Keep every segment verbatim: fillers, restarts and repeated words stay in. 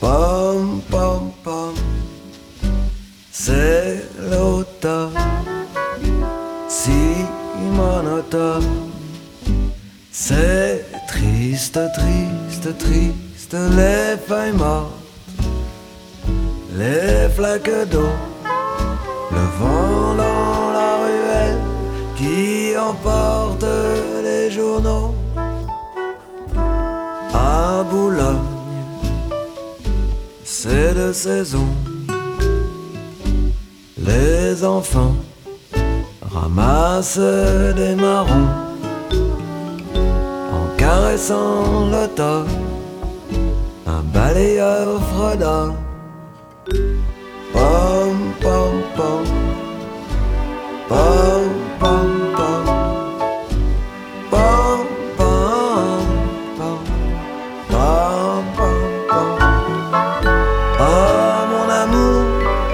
Pom pom pom, c'est l'automne, si monotone. C'est triste, triste, triste, les feuilles mortes, les flaques d'eau, le vent dans la ruelle qui emporte les journaux. À Boulogne, c'est de saison. Les enfants ramassent des marrons en caressant l'automne. Un balayeur fredonne. Pom pom pom, pom pom pom, pom pom pom, pom pom pom. Oh mon amour,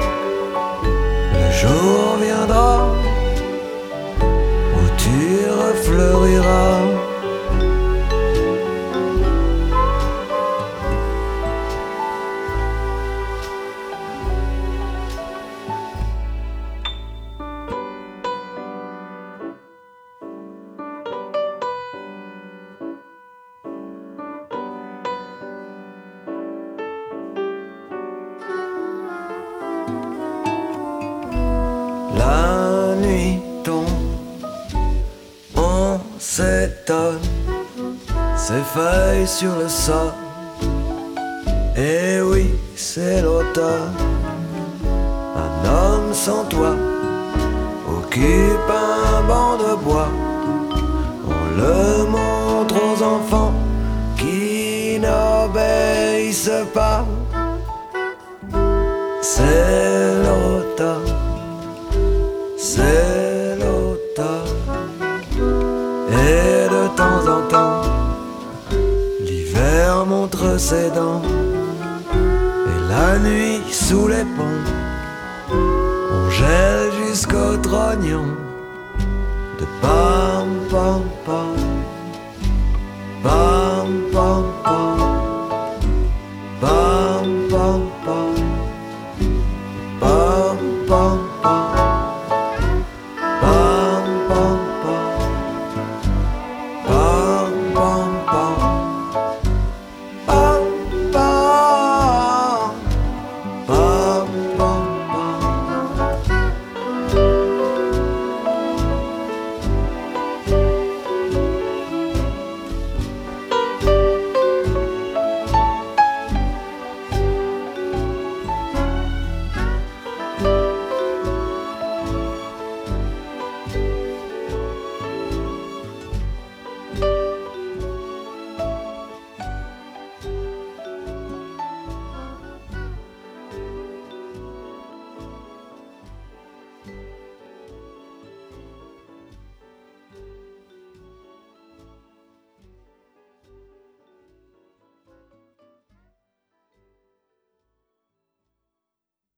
le jour viendra où tu refleuriras. La nuit tombe, on s'étonne, ses feuilles sur le sol. Et oui, c'est l'automne. Un homme sans toit occupe un banc de bois. On le montre aux enfants qui n'obéissent pas. C'est l'automne. C'est l'automne. Et de temps en temps, l'hiver montre ses dents. Et la nuit sous les ponts, on gèle jusqu'au trognon. De pam pam pam, pam pam pam, pam pam pam.